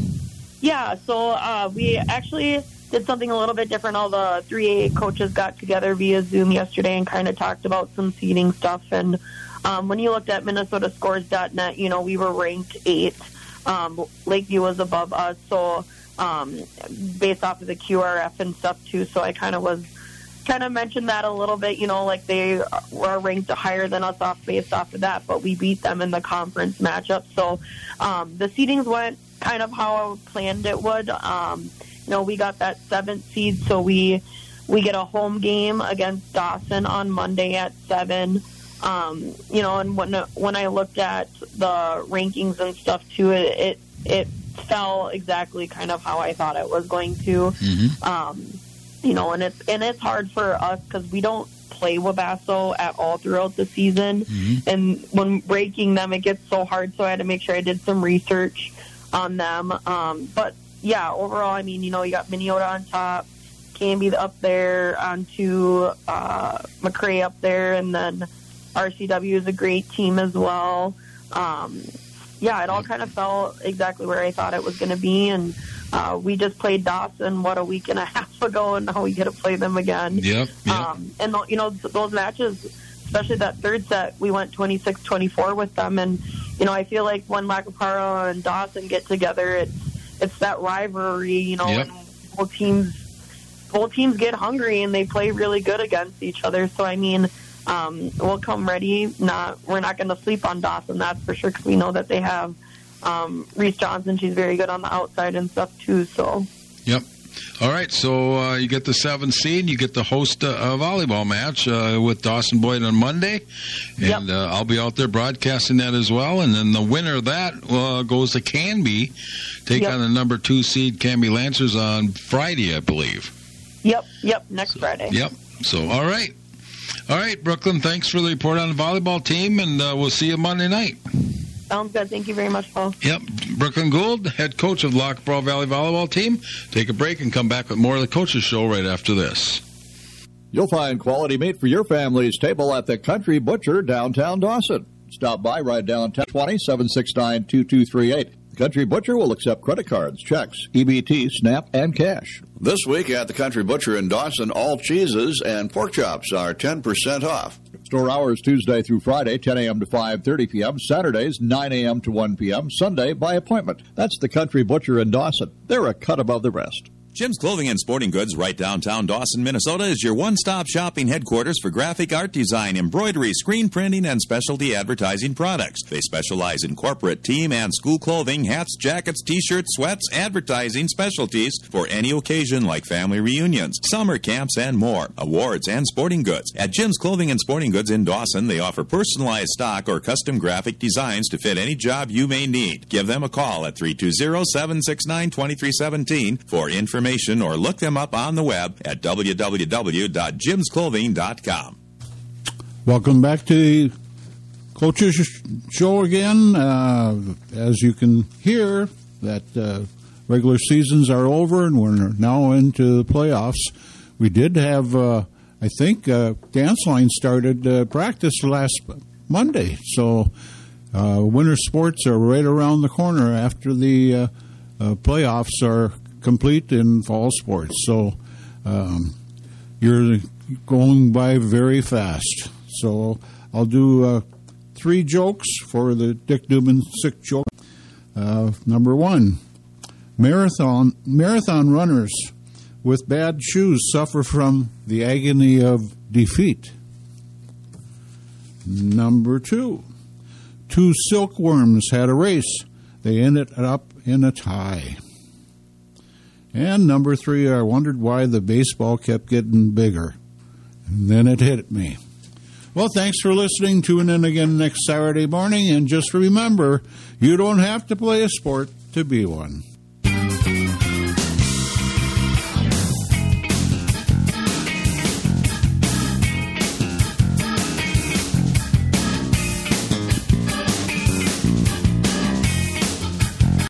S9: Yeah, so uh, we actually did something a little bit different. All the three A coaches got together via Zoom yesterday and kind of talked about some seeding stuff. And Um, when you looked at Minnesota Scores dot net, you know, we were ranked eighth. Um, Lakeview was above us, so um, based off of the Q R F and stuff, too. So I kind of was, kind of mentioned that a little bit, you know, like they were ranked higher than us off based off of that, but we beat them in the conference matchup. So um, the seedings went kind of how I planned it would. Um, you know, we got that seventh seed, so we, we get a home game against Dawson on Monday at seven. Um, you know, and when when I looked at the rankings and stuff too, it it, it fell exactly kind of how I thought it was going to. Mm-hmm. Um, you know, and it's and it's hard for us because we don't play Wabasso at all throughout the season. Mm-hmm. And when breaking them, it gets so hard, so I had to make sure I did some research on them. Um, but, yeah, overall, I mean, you know, you got Minneota on top, Canby up there, onto uh, McRae up there, and then R C W is a great team as well. Um, yeah, it all kind of fell exactly where I thought it was going to be, and uh, we just played Dawson, what, a week and a half ago, and now we get to play them again.
S10: Yep, yep.
S9: Um, and, you know, those matches, especially that third set, we went twenty-six twenty-four with them, and, you know, I feel like when Lacaparo and Dawson get together, it's, it's that rivalry, you know,
S10: yep.
S9: and both teams, both teams get hungry, and they play really good against each other, so, I mean, Um, we'll come ready. Not, we're not going to sleep on Dawson, that's for sure, because we know that they have um, Reese Johnson. She's very good on the outside and stuff too. So.
S10: Yep. All right. So uh, you get the seventh seed. You get to host a, a volleyball match uh, with Dawson Boyd on Monday, and yep. uh, I'll be out there broadcasting that as well. And then the winner of that uh, goes to Canby, take yep. on the number two seed Canby Lancers on Friday, I believe.
S9: Yep. Yep. Next
S10: so,
S9: Friday.
S10: Yep. So all right. All right, Brooklyn, thanks for the report on the volleyball team, and uh, we'll see you Monday night.
S9: Sounds good. Thank you very much, Paul.
S10: Yep. Brooklyn Gould, head coach of the Lacaparo Valley volleyball team. Take a break and come back with more of the Coaches Show right after this.
S1: You'll find quality meat for your family's table at the Country Butcher downtown Dawson. Stop by right down ten twenty, seven six nine, two two three eight. The Country Butcher will accept credit cards, checks, E B T, SNAP, and cash.
S7: This week at the Country Butcher in Dawson, all cheeses and pork chops are ten percent off.
S1: Store hours Tuesday through Friday, ten a.m. to five thirty p.m., Saturdays, nine a.m. to one p.m., Sunday by appointment. That's the Country Butcher in Dawson. They're a cut above the rest.
S5: Jim's Clothing and Sporting Goods, right downtown Dawson, Minnesota, is your one-stop shopping headquarters for graphic art design, embroidery, screen printing, and specialty advertising products. They specialize in corporate, team, and school clothing, hats, jackets, t-shirts, sweats, advertising specialties for any occasion like family reunions, summer camps, and more. Awards and sporting goods. At Jim's Clothing and Sporting Goods in Dawson, they offer personalized stock or custom graphic designs to fit any job you may need. Give them a call at three two zero, seven six nine, two three one seven for information. Or look them up on the web at w w w dot jims clothing dot com.
S2: Welcome back to the Coaches Show again. Uh, as you can hear, that uh, regular seasons are over and we're now into the playoffs. We did have, uh, I think, uh, Dance Line started uh, practice last Monday. So uh, winter sports are right around the corner after the uh, uh, playoffs are complete in fall sports. So um, you're going by very fast. So I'll do uh, three jokes for the Dick Dubin sick joke. Uh, number one, marathon marathon runners with bad shoes suffer from the agony of defeat. Number two, two silkworms had a race. They ended up in a tie. And number three, I wondered why the baseball kept getting bigger. And then it hit me. Well, thanks for listening. Tune in again next Saturday morning. And just remember, you don't have to play a sport to be one.